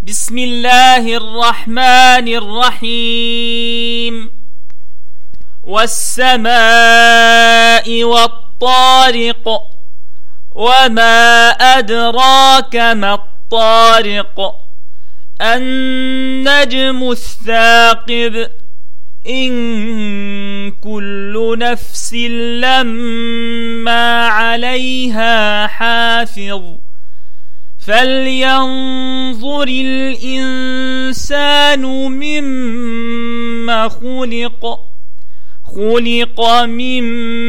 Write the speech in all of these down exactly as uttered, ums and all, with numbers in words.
بسم الله الرحمن الرحيم. والسماء والطارق، وما أدراك ما الطارق، النجم الثاقب، إن كل نفس لما عليها حافظ، فلينظر الإنسان مما خلق خلق من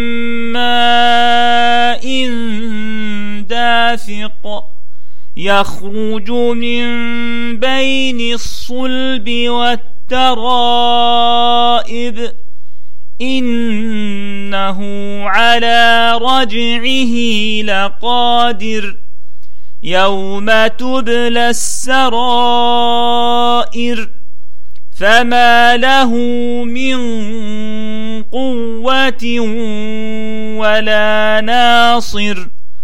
ماء دافق، يخرج من بين الصلب والترائب، إنه على رجعه لقادر، يوم تبلى السرائر، فما له من قوة ولا ناصر.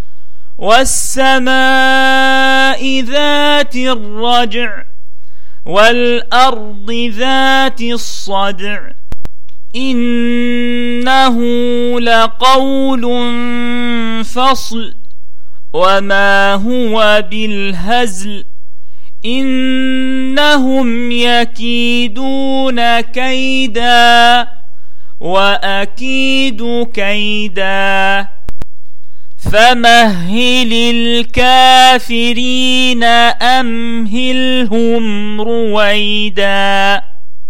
والسماء ذات الرجع، والأرض ذات الصدع، إنه لقول فصل، وما هو بالهزل، إنهم يكيدون كيدا وأكيد كيدا، فمهل الكافرين أمهلهم رويدا.